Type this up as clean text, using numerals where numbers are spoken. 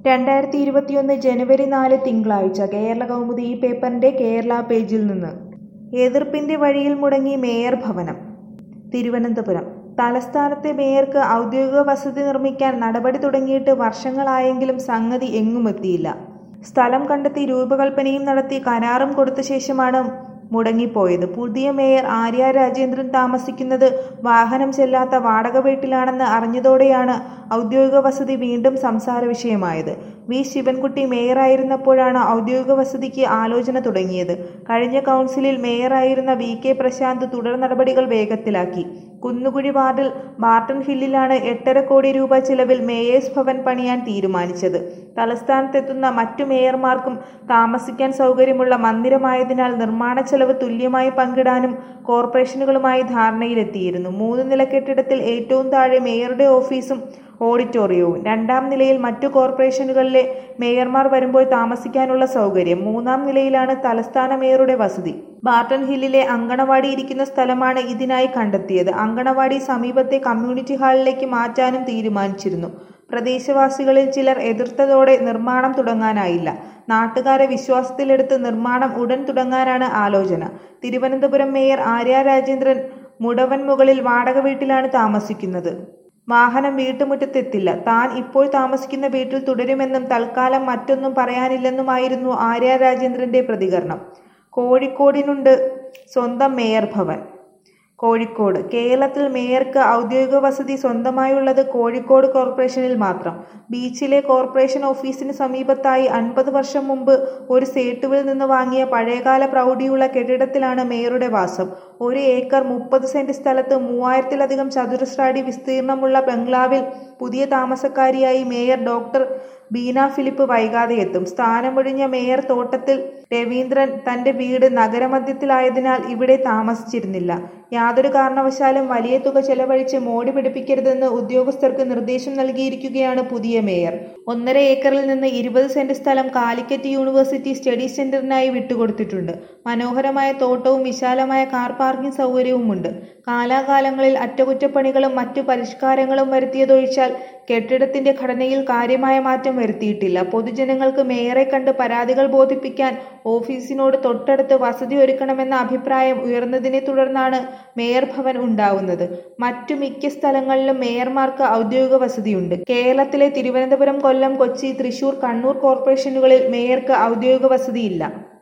2021 ജനുവരി 4 തിങ്കളാഴ്ച കേരളകൗമുദി ഈ പേപ്പറിന്റെ കേരള പേജിൽ നിന്ന് എതിർപ്പിന്റെ വഴിയിൽ മുടങ്ങി മേയർ ഭവനം. തിരുവനന്തപുരം തലസ്ഥാനത്തെ മേയർക്ക് ഔദ്യോഗിക വസതി നിർമ്മിക്കാൻ നടപടി തുടങ്ങിയിട്ട് വർഷങ്ങളായെങ്കിലും സംഗതി എങ്ങുമെത്തിയില്ല. സ്ഥലം കണ്ടെത്തി രൂപകൽപ്പനയും നടത്തി കരാറും കൊടുത്ത ശേഷമാണ് മുടങ്ങിപ്പോയത്. പുതിയ മേയർ ആര്യ രാജേന്ദ്രൻ താമസിക്കുന്നത് വാഹനം ചെല്ലാത്ത വാടക വീട്ടിലാണെന്ന് അറിഞ്ഞതോടെയാണ് ഔദ്യോഗിക വസതി വീണ്ടും സംസാര വിഷയമായത്. വി ശിവൻകുട്ടി മേയറായിരുന്നപ്പോഴാണ് ഔദ്യോഗിക വസതിക്ക് ആലോചന തുടങ്ങിയത്. കഴിഞ്ഞ കൗൺസിലിൽ മേയറായിരുന്ന വി കെ പ്രശാന്ത് തുടർ നടപടികൾ വേഗത്തിലാക്കി. കുന്നുകുഴി വാർഡിൽ ബാർട്ടൺ ഹില്ലിലാണ് 8.5 കോടി രൂപ ചിലവിൽ മേയേഴ്സ് ഭവൻ പണിയാൻ തീരുമാനിച്ചത്. തലസ്ഥാനത്തെത്തുന്ന മറ്റു മേയർമാർക്കും താമസിക്കാൻ സൗകര്യമുള്ള മന്ദിരമായതിനാൽ നിർമ്മാണ ചെലവ് തുല്യമായി പങ്കിടാനും കോർപ്പറേഷനുകളുമായി ധാരണയിലെത്തിയിരുന്നു. 3 നില കെട്ടിടത്തിൽ ഏറ്റവും താഴെ മേയറുടെ ഓഫീസും ഓഡിറ്റോറിയവും, 2-ാം നിലയിൽ മറ്റു കോർപ്പറേഷനുകളിലെ മേയർമാർ വരുമ്പോൾ താമസിക്കാനുള്ള സൗകര്യം, 3-ാം നിലയിലാണ് തലസ്ഥാന മേയറുടെ വസതി. ബാർട്ടൺ ഹില്ലിലെ അങ്കണവാടി ഇരിക്കുന്ന സ്ഥലമാണ് ഇതിനായി കണ്ടെത്തിയത്. അങ്കണവാടി സമീപത്തെ കമ്മ്യൂണിറ്റി ഹാളിലേക്ക് മാറ്റാനും തീരുമാനിച്ചിരുന്നു. പ്രദേശവാസികളിൽ ചിലർ എതിർത്തതോടെ നിർമ്മാണം തുടങ്ങാനായില്ല. നാട്ടുകാരെ വിശ്വാസത്തിലെടുത്ത് നിർമ്മാണം ഉടൻ തുടങ്ങാനാണ് ആലോചന. തിരുവനന്തപുരം മേയർ ആര്യ രാജേന്ദ്രൻ മുടവൻമുകളിൽ വാടക വീട്ടിലാണ് താമസിക്കുന്നത്. വാഹനം വീട്ടുമുറ്റത്തെത്തില്ല. താൻ ഇപ്പോൾ താമസിക്കുന്ന വീട്ടിൽ തുടരുമെന്നും തൽക്കാലം മറ്റൊന്നും പറയാനില്ലെന്നുമായിരുന്നു ആര്യ രാജേന്ദ്രന്റെ പ്രതികരണം. കോഴിക്കോടിനുണ്ട് സ്വന്തം മേയർ ഭവൻ. കോഴിക്കോട് കേരളത്തിൽ മേയർക്ക് ഔദ്യോഗിക വസതി സ്വന്തമായുള്ളത് കോഴിക്കോട് കോർപ്പറേഷനിൽ മാത്രം. ബീച്ചിലെ കോർപ്പറേഷൻ ഓഫീസിന് സമീപത്തായി 50 വർഷം മുമ്പ് ഒരു സേട്ടുവിൽ നിന്ന് വാങ്ങിയ പഴയകാല പ്രൗഢിയുള്ള കെട്ടിടത്തിലാണ് മേയറുടെ വാസം. 1 ഏക്കർ 30 സെന്റ് സ്ഥലത്ത് 3000-ലധികം ചതുരശ്ര അടി വിസ്തീർണമുള്ള ബംഗ്ലാവിൽ പുതിയ താമസക്കാരിയായി മേയർ ഡോക്ടർ ബീന ഫിലിപ്പ് വൈകാതെ എത്തും. സ്ഥാനമൊഴിഞ്ഞ മേയർ തോട്ടത്തിൽ രവീന്ദ്രൻ തന്റെ വീട് നഗരമധ്യത്തിലായതിനാൽ ഇവിടെ താമസിച്ചിരുന്നില്ല. യാതൊരു കാരണവശാലും വലിയ തുക ചെലവഴിച്ച് മോടി പിടിപ്പിക്കരുതെന്ന് ഉദ്യോഗസ്ഥർക്ക് നിർദ്ദേശം നൽകിയിരിക്കുകയാണ് പുതിയ മേയർ. 1.5 ഏക്കറിൽ നിന്ന് 20 സെന്റ് സ്ഥലം കാലിക്കറ്റ് യൂണിവേഴ്സിറ്റി സ്റ്റഡി സെന്ററിനായി വിട്ടുകൊടുത്തിട്ടുണ്ട്. മനോഹരമായ തോട്ടവും വിശാലമായ കാർ പാർക്കിംഗ് സൗകര്യവുമുണ്ട്. കാലാകാലങ്ങളിൽ അറ്റകുറ്റപ്പണികളും മറ്റു പരിഷ്കാരങ്ങളും വരുത്തിയതൊഴിച്ചാൽ കെട്ടിടത്തിന്റെ ഘടനയിൽ കാര്യമായ മാറ്റം വരുത്തിയിട്ടില്ല. പൊതുജനങ്ങൾക്ക് മേയറെ കണ്ട് പരാതികൾ ബോധിപ്പിക്കാൻ ഓഫീസിനോട് തൊട്ടടുത്ത് വസതി ഒരുക്കണമെന്ന അഭിപ്രായം ഉയർന്നതിനെ തുടർന്നാണ് മേയർ ഭവൻ ഉണ്ടാവുന്നത്. മറ്റു മിക്ക സ്ഥലങ്ങളിലും മേയർമാർക്ക് ഔദ്യോഗിക വസതിയുണ്ട്. കേരളത്തിലെ തിരുവനന്തപുരം, കൊല്ലം, കൊച്ചി, തൃശൂർ, കണ്ണൂർ കോർപ്പറേഷനുകളിൽ മേയർക്ക് ഔദ്യോഗിക വസതിയില്ല.